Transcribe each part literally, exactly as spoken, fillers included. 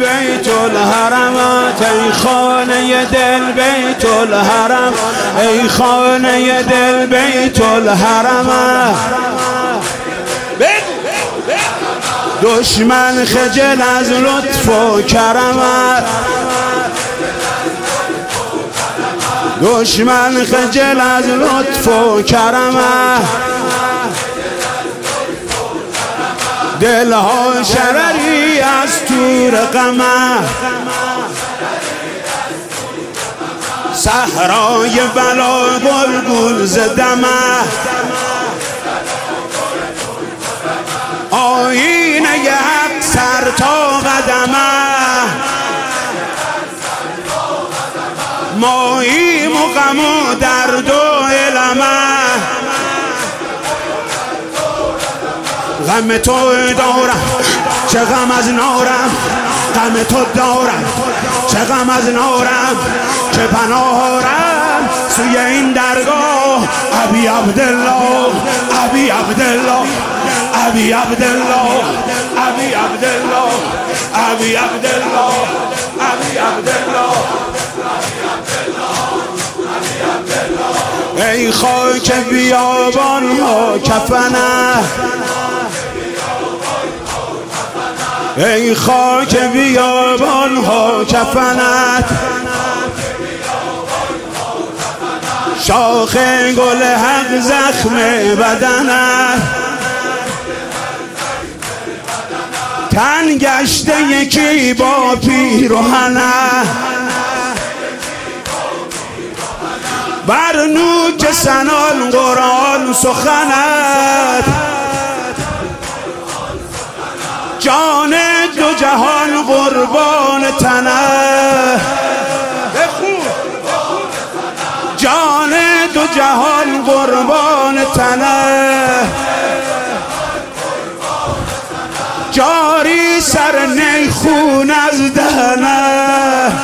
بیت الحرمت، ای خانه دل بیت الحرم، ای خانه دل بیت الحرمت. دشمن خجل از لطف و کرمت، دشمن خجل از لطف و کرمت. دلها شرری از تور غمت، صحرای بلا گلگون زدمت. آیینه حق سر تا قدمه، ماییم و غم و درد و علمه. غم تو دارم چه غم از نارم، غم تو دارم چه غم از نارم. چه پناهارم سوی این درگاه، ابی عبدالله ابی عبدالله ابی عبدالله ابی عبدالله ابی عبدالله ابی عبدالله. ای خاک بیابان ها کفنه، ای خاک بیابان ها کفنت. شاخ گل حق زخم بدنت، تن گشته یکی با پیرهنه. بر نوک سنان قرآن سخنت، جان دو جهان قربان تنه. جان دو جهان قربان تنه، جاری سر نیخون از دهنه.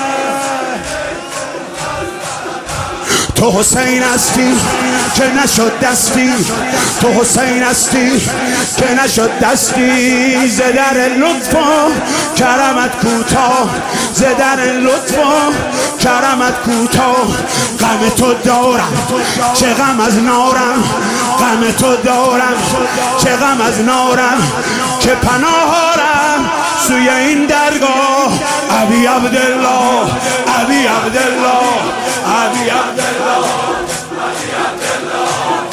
تو حسین هستی که نشد دستی، تو حسین هستی که نشد دستی. ز در لطف و کرمت کوتاه، ز در لطف و کرمت کوتاه. غم تو دارم چه غم از نارم، غم تو دارم چه غم از نارم. که پناهارم سوی این درگاه، ابی عبدالله ابی عبدالله ابی عبدالله ابی عبدالله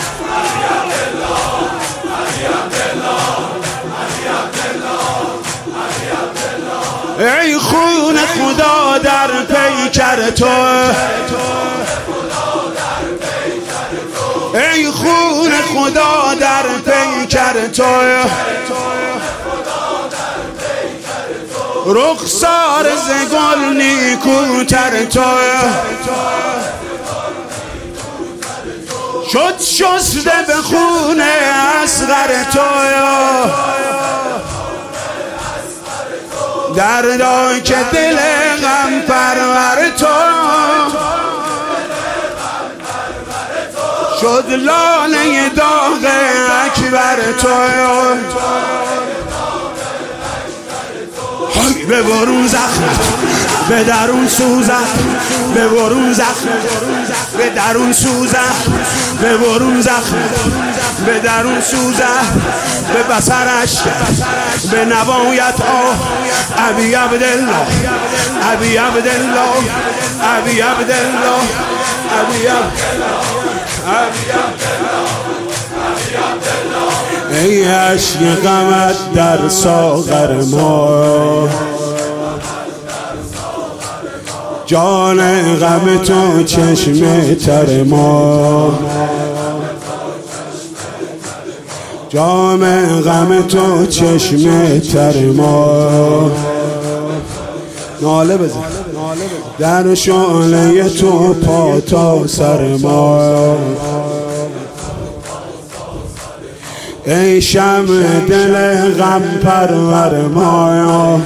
ابی عبدالله ابی عبدالله. ای خون خدا در پیکر تو، ای خون خدا در پیکر تو. رخسار ز گل نیکوتر تو، شد شسته به خون اصغر تو. دردا که دل غم پرور تو، شد لاله داغ اکبر تو. به برون زخمت به درون سوزت، به برون زخمت به درون سوزت، به برون زخمت به درون سوزت. به بصرش به نوایت آه، ابی عبدالله ابی عبدالله ابی عبدالله ابی عبدالله ابی عبدالله. ای عشق غمت در ساغر ما، جان غم تو چشم تر ما. جام غم تو چشم تر ما. ناله بزن در شعله تو پا تا سر ما. ای شمع دل غم پرور ما،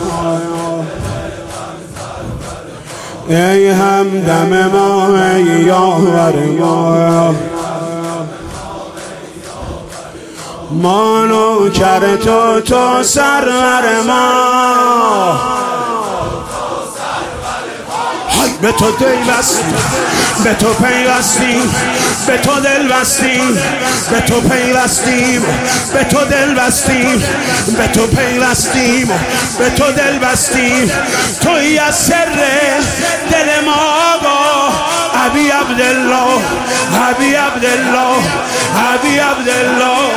ای همدم ما، ای یاور ما. ما نوکر تو، تو سرور ما. به تو دل بستیم، به تو پیوستیم، به تو دل بستیم، به تو پیوستیم، به تو دل بستیم، به تو پیوستیم، به تو دل بستیم. تویی از سر دل ما ابی عبدالله، ابی عبدالله، ابی عبدالله.